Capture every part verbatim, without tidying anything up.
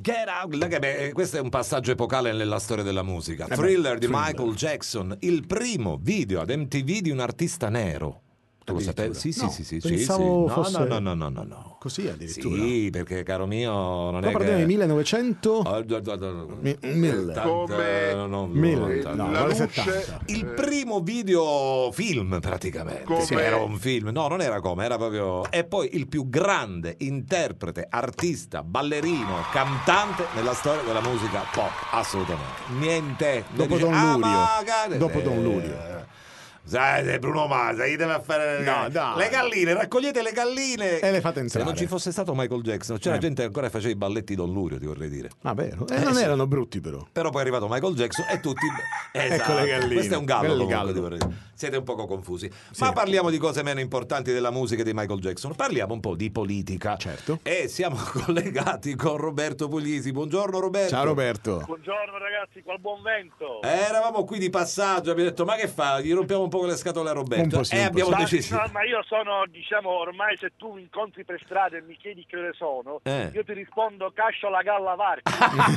Get Out, beh, questo è un passaggio epocale nella storia della musica. Eh Thriller beh, di Thriller. Michael Jackson, il primo video ad M T V di un artista nero. Tu lo sapevi? Sì, sì, No, sì, sì, pensavo sì, sì. fosse- No, no, no, no, no, no. Così addirittura. Sì, perché caro mio non Qua è parliamo che di millenovecento Mi- mille. Come no, no, Mille. no, No, la vuole luce settanta. il primo video film praticamente. Come- Sì, era un film. No, non era come, era proprio. E poi il più grande interprete, artista, ballerino, cantante nella storia della musica pop, assolutamente. Niente. Dopo Dice, Don ah, Lurio. magari- Dopo Don eh, Lurio. Sai, Bruno Masa, gli deve fare No, dai. le galline, raccogliete le galline E le fate Se entrare. non ci fosse stato Michael Jackson, c'era Eh. gente che ancora faceva i balletti Don Lurio, ti vorrei dire. Ah, vero? E Eh, non sì. erano brutti però. Però poi è arrivato Michael Jackson e tutti esatto. Ecco le galline. Questo è un gallo, Quello è il comunque, gallo. ti vorrei dire. Siete un poco confusi. Ma parliamo di cose meno importanti della musica di Michael Jackson. Parliamo un po' di politica. Certo. E siamo collegati con Roberto Puglisi. Buongiorno Roberto. Ciao Roberto. Buongiorno ragazzi, qual buon vento. Eh, eravamo qui di passaggio, abbiamo detto ma che fa? Gli rompiamo un po' le scatole a Un Roberto. po' sì, e un po' abbiamo Ma, deciso. no, ma io sono, diciamo, ormai se tu mi incontri per strada e mi chiedi che ore sono, Eh. io ti rispondo Cascio la Galla Varchi.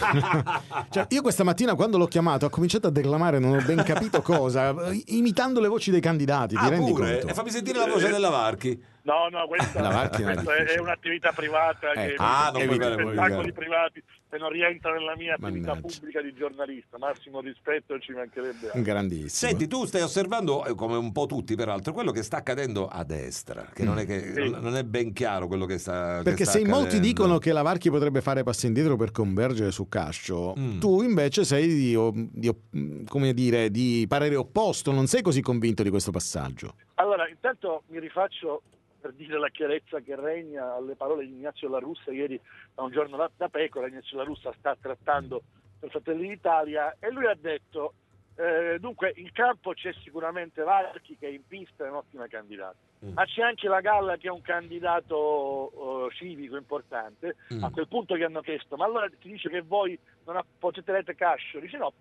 Cioè, io questa mattina quando l'ho chiamato ho cominciato a declamare, non ho ben capito cosa, imitando le voci dei candidati, ti Ah, rendi pure? conto? E fammi sentire la voce della Varchi. No, no, questa, La Varchi non è questa è, difficile. un'attività privata che Ecco. Ah, non che puoi fare fare voi, spettacoli eh. privati e non rientra nella mia attività Mannaggia. pubblica di giornalista. Massimo rispetto e ci mancherebbe altro. Grandissimo. Senti, tu stai osservando, eh, come un po' tutti peraltro, quello che sta accadendo a destra, che non è, che, Sì. non è ben chiaro quello che sta che Perché sta se in molti accadendo. dicono che la Varchi potrebbe fare passi indietro per convergere su Cascio, Mm. tu invece sei di, di, come dire, di parere opposto, non sei così convinto di questo passaggio. Allora, intanto mi rifaccio per dire la chiarezza che regna alle parole di Ignazio La Russa ieri da un giorno da, da pecora. Ignazio La Russa sta trattando per Fratelli d'Italia e lui ha detto eh, dunque in campo c'è sicuramente Varchi che è in pista, è un'ottima candidata, Mm. ma c'è anche la Galla che è un candidato eh, civico importante. Mm. A quel punto gli hanno chiesto ma allora ti dice che voi non appoggerete Cascio? Dice no,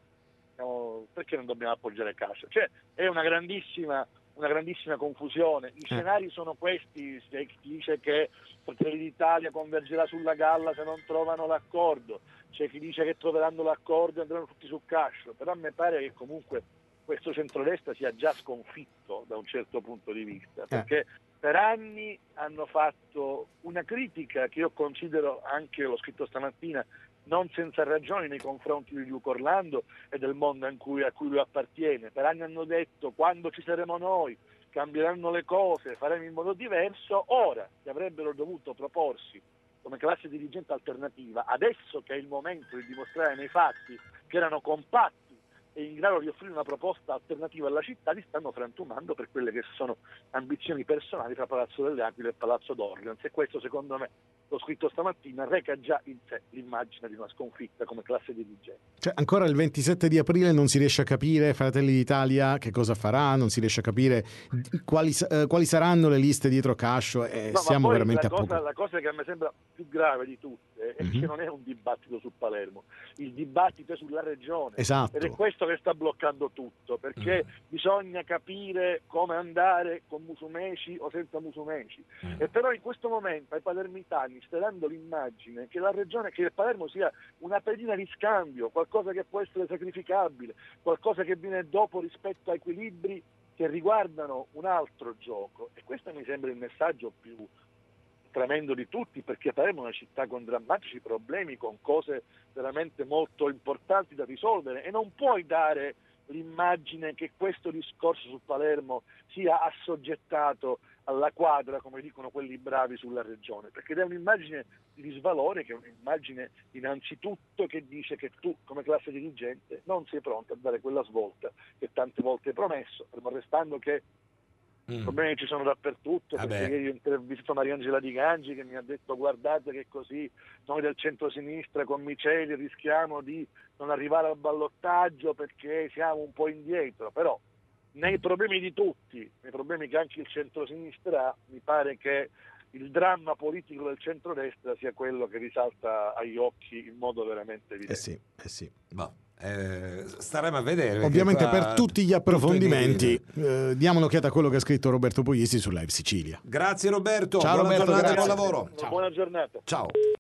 no, perché non dobbiamo appoggiare Cascio? Cioè è una grandissima una grandissima confusione. I scenari sono questi: c'è chi dice che Fratelli d'Italia convergerà sulla Galla se non trovano l'accordo, c'è chi dice che troveranno l'accordo e andranno tutti su Cascio, però a me pare che comunque questo centrodestra sia già sconfitto da un certo punto di vista, perché per anni hanno fatto una critica che io considero, anche l'ho scritto stamattina, non senza ragioni nei confronti di Luca Orlando e del mondo in cui, a cui lui appartiene. Per anni hanno detto quando ci saremo noi cambieranno le cose, faremo in modo diverso. Ora che avrebbero dovuto proporsi come classe dirigente alternativa, adesso che è il momento di dimostrare nei fatti che erano compatti e in grado di offrire una proposta alternativa alla città, li stanno frantumando per quelle che sono ambizioni personali tra Palazzo delle Aquile e Palazzo d'Orleans, e questo secondo me, l'ho scritto stamattina, reca già in sé l'immagine di una sconfitta come classe dirigente. Cioè, ancora il ventisette di aprile non si riesce a capire Fratelli d'Italia che cosa farà, non si riesce a capire quali, eh, quali saranno le liste dietro Cascio, e No, siamo ma poi veramente la a cosa, poco. la cosa che a me sembra più grave di tutte è Mhm. che non è un dibattito su Palermo, il dibattito è sulla regione. Esatto. Ed è questo che sta bloccando tutto, perché Mm. bisogna capire come andare con Musumeci o senza Musumeci. Mm. E però in questo momento ai palermitani sta dando l'immagine che la regione, che il Palermo sia una pedina di scambio, qualcosa che può essere sacrificabile, qualcosa che viene dopo rispetto a equilibri che riguardano un altro gioco. E questo mi sembra il messaggio più tremendo di tutti, perché Palermo è una città con drammatici problemi, con cose veramente molto importanti da risolvere, e non puoi dare l'immagine che questo discorso su Palermo sia assoggettato alla quadra, come dicono quelli bravi sulla regione, perché è un'immagine di disvalore, che è un'immagine innanzitutto che dice che tu come classe dirigente non sei pronto a dare quella svolta che tante volte hai promesso, fermo restando che Mm. i problemi ci sono dappertutto, Vabbè. perché ieri ho intervistato Mariangela Di Gangi che mi ha detto guardate che così noi del centro-sinistra con Miceli rischiamo di non arrivare al ballottaggio perché siamo un po' indietro, però nei problemi di tutti, nei problemi che anche il centro-sinistra ha, mi pare che il dramma politico del centrodestra sia quello che risalta agli occhi in modo veramente evidente. Eh sì, eh sì. Boh, eh, staremo a vedere. perché Ovviamente qua per tutti gli tutto approfondimenti in linea. eh, diamo un'occhiata a quello che ha scritto Roberto Puglisi su Live Sicilia. Grazie Roberto, Ciao, buona Roberto, giornata e grazie. buon lavoro. Una buona giornata. Ciao.